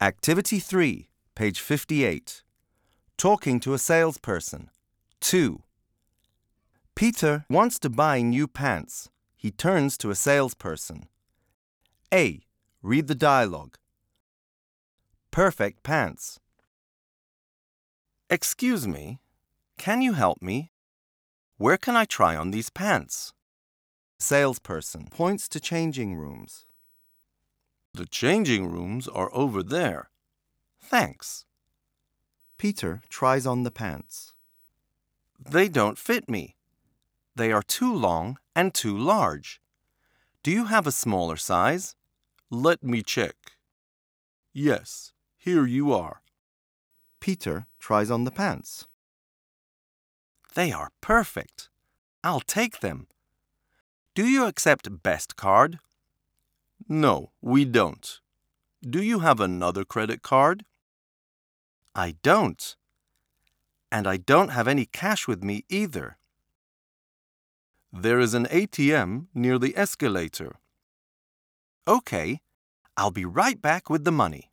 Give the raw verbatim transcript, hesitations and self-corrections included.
Activity three, page fifty-eight. Talking to a salesperson. two. Peter wants to buy new pants. He turns to a salesperson. A. Read the dialogue. Perfect pants. Excuse me, can you help me? Where can I try on these pants? Salesperson points to changing rooms. The changing rooms are over there. Thanks. Peter tries on the pants. They don't fit me. They are too long and too large. Do you have a smaller size? Let me check. Yes, here you are. Peter tries on the pants. They are perfect. I'll take them. Do you accept Best Card? No, we don't. Do you have another credit card? I don't. And I don't have any cash with me either. There is an A T M near the escalator. Okay, I'll be right back with the money.